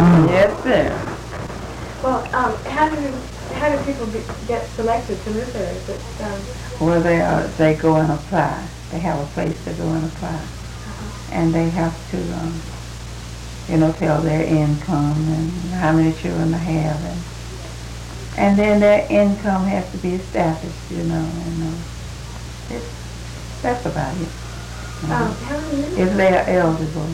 Yes, sir. Well, how do people get selected to live there? Is it, Well, they go and apply. They have a place to go and apply. And they have to, tell their income and how many children they have. And then their income has to be established, and that's about it. how many units? If they are eligible,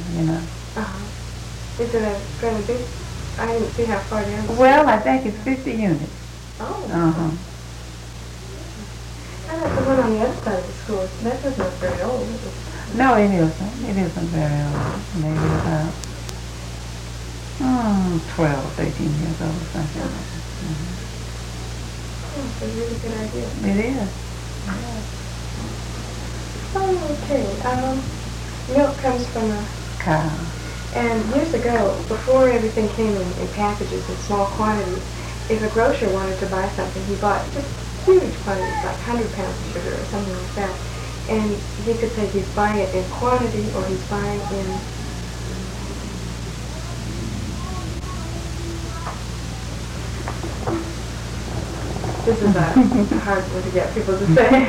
Is it a fairly big? I didn't see how far down. Well, I think it's 50 units. Oh. Uh-huh. I like the one on the other side of the school. That doesn't look very old. No, it isn't. It isn't very old. Maybe about 12, 13 years old, something like that. That's a really good idea. It is. Oh, okay. Milk comes from a Cow. And years ago, before everything came in packages in small quantities, if a grocer wanted to buy something, he bought just huge quantities, like 100 pounds of sugar or something like that. And he could say he's buying it in quantity or he's buying in... This is a hard one to get people to say.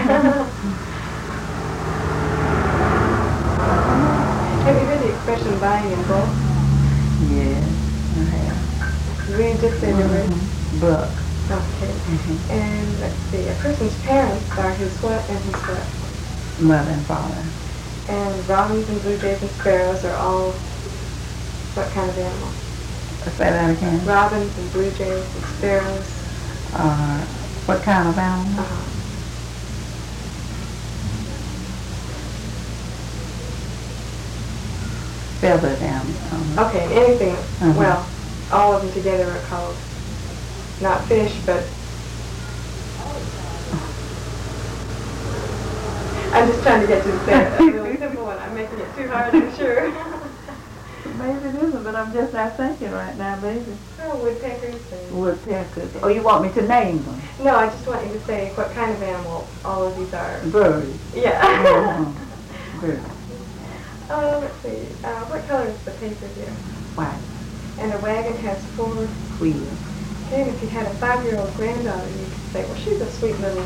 Have you heard the expression buying in bulk? Yes, I have. Will you just say the word? Buck. Okay. And let's see, a person's parents are his what and his what? Mother and father. And robins and blue jays and sparrows are all what kind of animal? Say that again. Robins and blue jays and sparrows. What kind of animal? Feathered animal. Okay, anything, well, all of them together are called, not fish, but, I'm just trying to get you to say it. A really simple one. I'm making it too hard, I'm sure. Maybe it isn't, but I'm just not thinking right now, baby. Oh, woodpeckers and... Woodpeckers. Oh, you want me to name them? No, I just want you to say what kind of animal all of these are. Birds. Yeah. Birds. Let's see. What color is the paper here? White. And the wagon has 4 wheels. Okay, and if you had a 5-year-old granddaughter, you could say, well, she's a sweet little...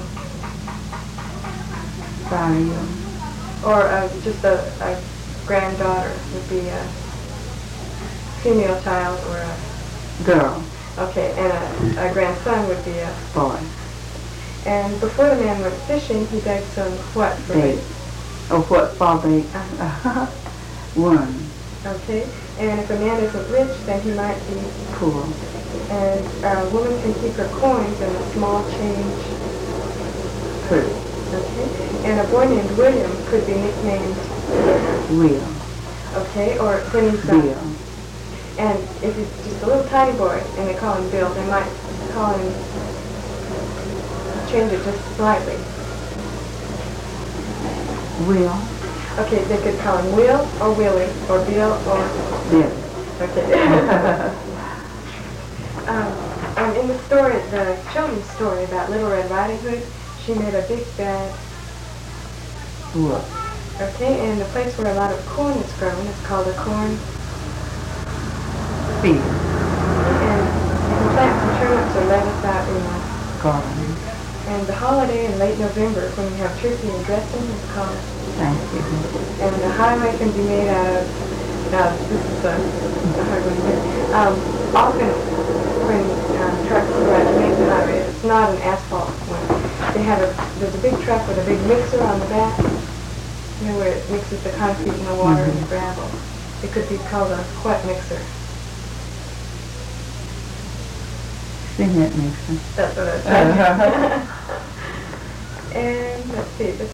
5-year-old. Or just a granddaughter would be a female child or a... Girl. Okay, and a grandson would be a... Boy. And before the man went fishing, he begged some what for bait? Oh, what for bait? One. Okay, and if a man isn't rich, then he might be... Poor. And a woman can keep her coins in a small change purse. Okay, and a boy named William could be nicknamed... Will. Okay, or then he's... Bill. And if he's just a little tiny boy and they call him Bill, they might call him... change it just slightly. Will. Okay, they could call him Will or Willie or Bill or... Billy. Okay. In the story, the children's story about Little Red Riding Hood, she made a big bad... What? Okay, and the place where a lot of corn is grown is called a corn... Field. And you can plant some turnips or lettuce out in the... Garden. And the holiday in late November, when you have turkey and dressing, is called... Thanksgiving. And the highway can be made out of... Now, this is a hard one here. Often, when trucks go out to make the highway, it's not an asphalt one. There's a big truck with a big mixer on the back, where it mixes the concrete and the water and the gravel. It could be called a what mixer? Cement mixer. That's what I was trying to... And let's see, this